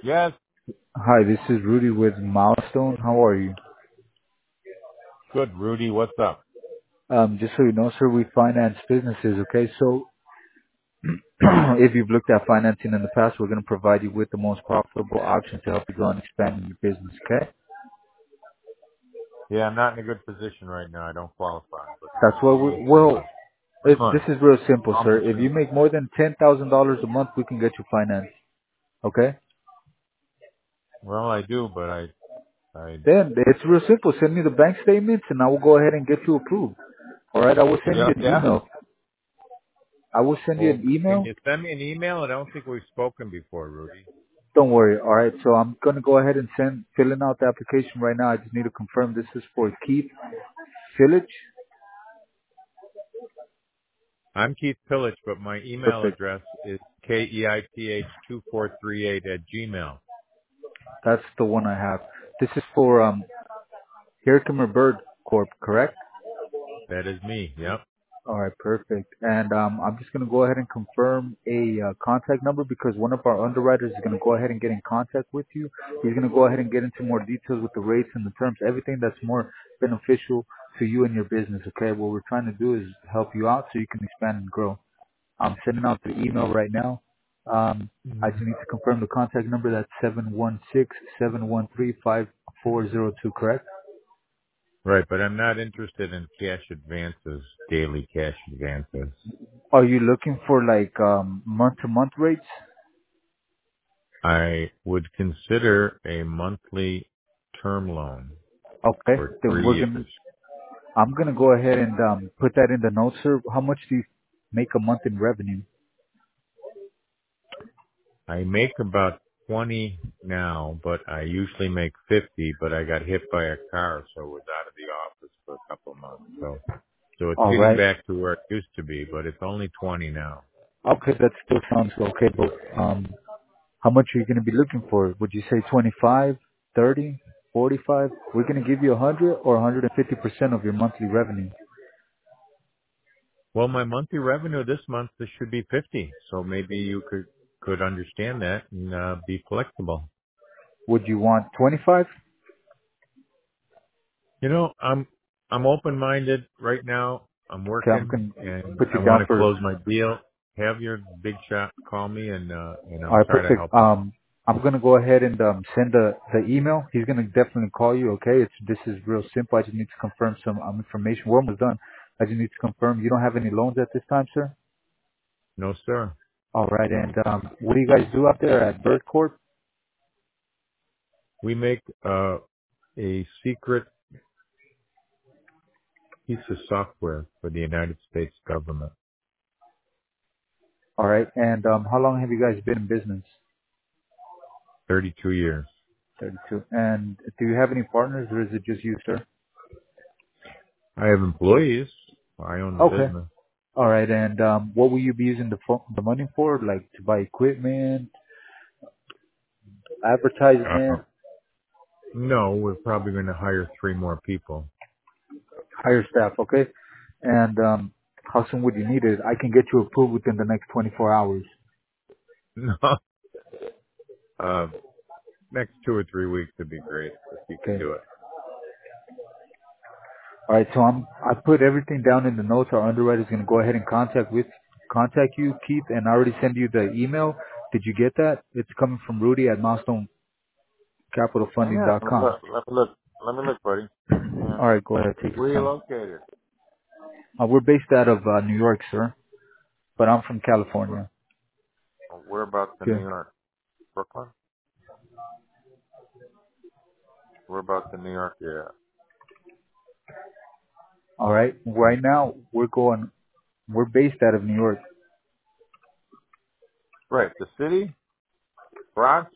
Yes. Hi, this is Rudy with Milestone. How are you? Good, Rudy. What's up? Just so you know, sir, we finance businesses, okay? So if you've looked at financing in the past, we're going to provide you with the most profitable option to help you grow and expand your business, okay? Yeah, I'm not in a good position right now. I don't qualify, but That's what give me well, fun. this is real simple, Call me sir. If you soon. make more than $10,000 a month, we can get you financed, okay? Well, I do, but I, Then it's real simple. Send me the bank statements and I will go ahead and get you approved. All right, I will send you yeah, an yeah. email. I will send you Well, an can email. you send me an email? I don't think we've spoken before, Rudy. Don't worry. All right. So I'm going to go ahead and filling out the application right now. I just need to confirm this is for Keith Village. I'm Keith Pillich, but my email Perfect. address is keith2438@gmail. That's the one I have. This is for Herkimer Bird Corp, correct? That is me. Yep. All right, perfect. And I'm just going to go ahead and confirm a contact number because one of our underwriters is going to go ahead and get in contact with you. He's going to go ahead and get into more details with the rates and the terms, everything that's more beneficial to you and your business, okay? What we're trying to do is help you out so you can expand and grow. I'm sending out the email right now. I Mhm. just need to confirm the contact number. That's 716-713-5402, correct? Right, but I'm not interested in cash advances, daily cash advances. Are you looking for like month-to-month rates? I would consider a monthly term loan Okay, for then 3 years. I'm gonna go ahead and put that in the notes, sir. How much do you make a month in revenue? I make about 20 now, but I usually make 50, but I got hit by a car, so was out of the office for a couple of months. So it's All getting right. back to where it used to be, but it's only 20 now. Okay, that still sounds okay, but how much are you gonna be looking for? Would you say 25, 30, 45? We're gonna give you 100 or 150% of your monthly revenue. Well, my monthly revenue this should be 50, so maybe you could understand that and be flexible. Would you want 25? You know, I'm open-minded right now. I'm Okay, I'm working gonna and put I you want down to for. close my deal. Have your big shot call me and All I'll right, try to perfect. help you. I'm gonna go ahead and send the email. He's gonna definitely call you. Okay, this is real simple. I just need to confirm some information. We're almost done. I just need to confirm you don't have any loans at this time, sir. No, sir. All right, and what do you guys do out there at Bird Corp? We make a secret piece of software for the United States government. All right, and how long have you guys been in business? 32 years. 32. And do you have any partners, or is it just you, sir? I have employees. I own the Okay. business. All right, and what will you be using the money for? Like to buy equipment, Uh, advertisement, no, we're probably going to hire 3 more people. hire staff, okay? And how soon would you need it? I can get you approved within the next 24 hours. No. Uh, next 2 or 3 weeks would be great if you could Okay. do it. All right. So I put everything down in the notes. Our underwriter is going to go ahead and contact you, Keith, and I already send you the email. Did you get that? It's coming from Rudy at Oh yeah. milestonecapitalfunding.com. Let me look, buddy. Yeah. All right. Go ahead. Take your Where are you time. located? We're based out of New York, sir, but I'm from Where, California. whereabouts in New Okay. York? Brooklyn? Whereabouts in New York? Yeah. All right. Right now we're based out of New York. Right. The city? Bronx?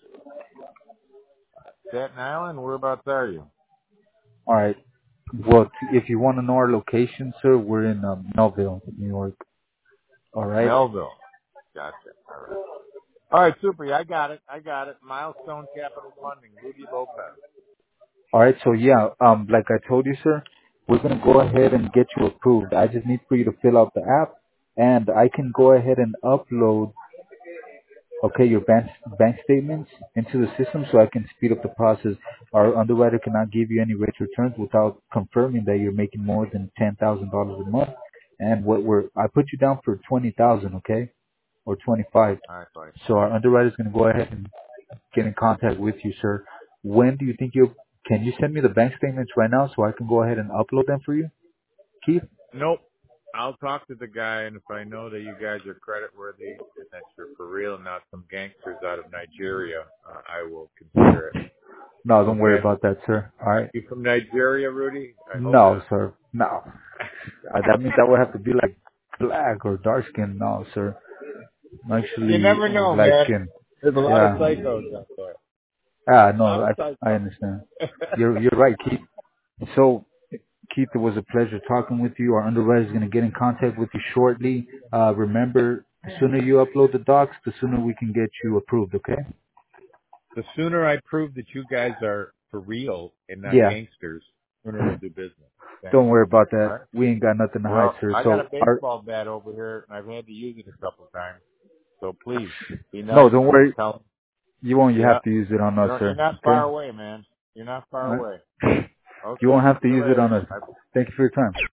Staten Island? Whereabouts are you? All right. Well, if you want to know our location, sir, we're in Melville, New York. All right. Melville. Gotcha. All right. All right, super. Yeah, I got it. Milestone Capital Funding, Rudy Lopez. All right. So yeah, like I told you, sir, we're gonna go ahead and get you approved. I just need for you to fill out the app, and I can go ahead and upload okay, your bank statements into the system so I can speed up the process. Our underwriter cannot give you any rate returns without confirming that you're making more than $10,000 a month. And I put you down for 20,000, okay, or 25. All right, buddy. So our underwriter is going to go ahead and get in contact with you, sir. When do you think can you send me the bank statements right now so I can go ahead and upload them for you, Keith? Nope. I'll talk to the guy, and if I know that you guys are creditworthy and that you're for real and not some gangsters out of Nigeria, I will consider it. No, don't worry Okay. about that, sir. All right. You from Nigeria, Rudy? I hope No, not. sir. No. That means I would have to be like black or dark skin. No, sir. I'm You actually never know, light man. skin. There's a lot of Yeah. psychos out there. No, I'm I psycho. understand. You're right, Keith. So, Keith, it was a pleasure talking with you. Our underwriter is going to get in contact with you shortly. Remember, the sooner you upload the docs, the sooner we can get you approved, okay? The sooner I prove that you guys are for real and not Yeah. gangsters, the sooner we'll do business. Okay? Don't worry about All that. right? We ain't got nothing to hide, Well, sir. I got So, a baseball bat over here, and I've had to use it a couple times. So please, be no, nice. don't worry. Tell You won't yeah. have to use it on us, You're sir. not far Okay? away, man. You're not far All right. away. You Okay. won't have to See you use it later. on us. Bye. Thank you for your time.